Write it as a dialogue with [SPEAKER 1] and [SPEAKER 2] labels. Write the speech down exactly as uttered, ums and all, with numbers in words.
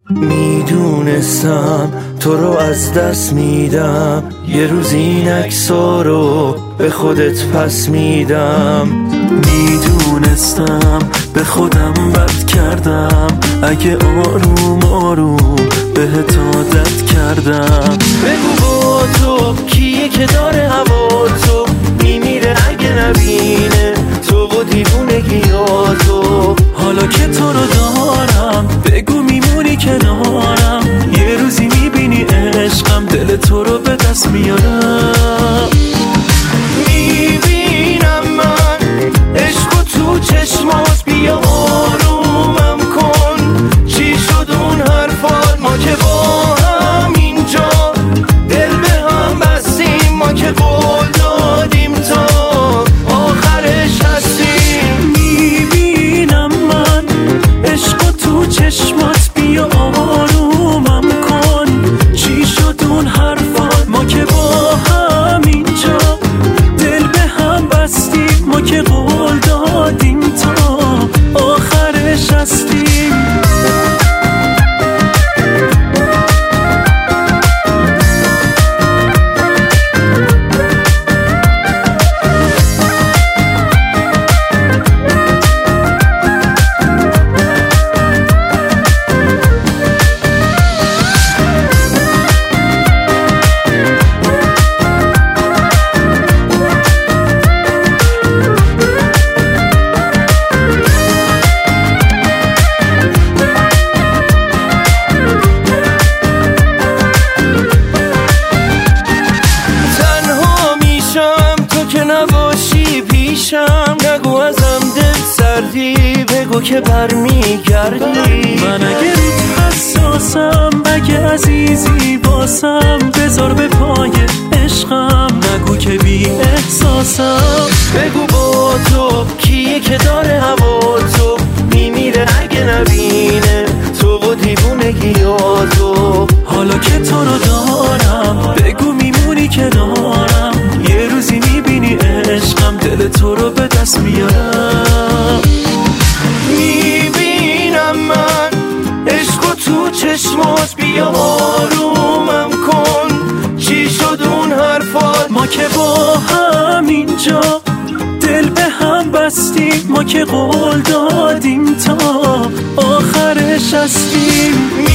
[SPEAKER 1] میدونستم تو رو از دست میدم، یه روز این عکس‌ها رو به خودت پس میدم.
[SPEAKER 2] میدونستم به خودم بد کردم، اگه آروم آروم بهت عادت کردم.
[SPEAKER 1] بگو با تو کیه که داره هوا تو میمیره اگه نبینه تو و دیوونگیاتو.
[SPEAKER 2] حالا که تو رو دارم بگو میمونی کنارم، یه روزی میبینی عشقم دل تو رو به دست میارم.
[SPEAKER 1] میبینم من عشق تو چشمات، بیا آرومم کن. چی شد اون حرفات؟ ما که با هم اینجا دل به هم بستیم، ما که قول دادیم تا آخرش هستیم.
[SPEAKER 2] میبینم من عشق تو چشمات، بیا آرومم کن. چی شد اون حرفات؟ ما که با هم اینجا دل به هم بستیم، ما که قول دادیم تا آخرش هستیم.
[SPEAKER 1] نباشی پیشم نگو ازم دل سردی، بگو که برمیگردی.
[SPEAKER 2] من اگه روت حساسم، اگه عزیزی باسم، بذار به پای عشقم، نگو که بی احساسم.
[SPEAKER 1] بگو با تو کیه که داره هوا تو میمیره اگه نبینه تو و دیوونگیاتو.
[SPEAKER 2] حالا که تو رو دارم بگو میمونی کنارم، یه روزی میبینی عشقم دل تو رو به دست میارم.
[SPEAKER 1] میبینم من عشق تو چشمات، بیا آرومم کن. چی شد اون حرفات؟
[SPEAKER 2] ما که با هم اینجا دل به هم بستیم، ما که قول دادیم تا آخرش هستیم.